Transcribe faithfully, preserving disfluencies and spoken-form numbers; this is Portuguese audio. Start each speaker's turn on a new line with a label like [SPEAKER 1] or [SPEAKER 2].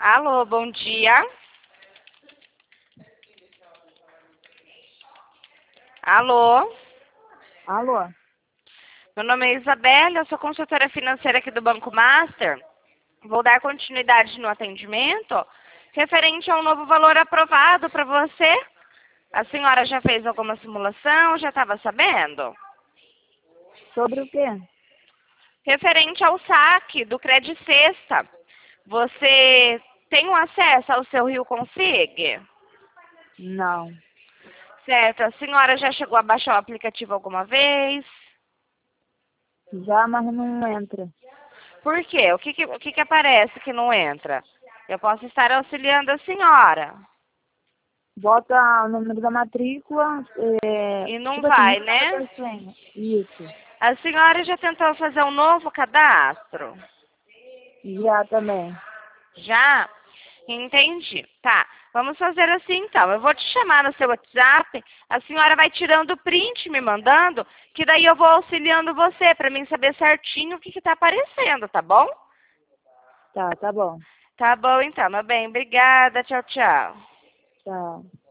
[SPEAKER 1] Alô, bom dia. Alô,
[SPEAKER 2] Alô?
[SPEAKER 1] meu nome é Isabela, eu sou consultora financeira aqui do Banco Master. Vou dar continuidade no atendimento referente a um novo valor aprovado para você. A senhora já fez alguma simulação? Já estava sabendo?
[SPEAKER 2] Sobre o quê?
[SPEAKER 1] Referente ao saque do Credit Sexta, você tem um acesso ao seu Rio Consig?
[SPEAKER 2] Não.
[SPEAKER 1] Certo, a senhora já chegou a baixar o aplicativo alguma vez?
[SPEAKER 2] Já, mas não entra.
[SPEAKER 1] Por quê? O que que, o que que aparece que não entra? Eu posso estar auxiliando a senhora.
[SPEAKER 2] Bota o número da matrícula, é,
[SPEAKER 1] E não
[SPEAKER 2] tipo assim,
[SPEAKER 1] vai,
[SPEAKER 2] número da
[SPEAKER 1] né?
[SPEAKER 2] senha. Isso.
[SPEAKER 1] A senhora já tentou fazer um novo cadastro?
[SPEAKER 2] Já também.
[SPEAKER 1] Já? Entendi. Tá. Vamos fazer assim então. Eu vou te chamar no seu WhatsApp. A senhora vai tirando o print, me mandando, que daí eu vou auxiliando você para mim saber certinho o que está aparecendo, tá bom?
[SPEAKER 2] Tá, tá bom.
[SPEAKER 1] Tá bom então, meu bem. Obrigada. Tchau, tchau.
[SPEAKER 2] Tchau.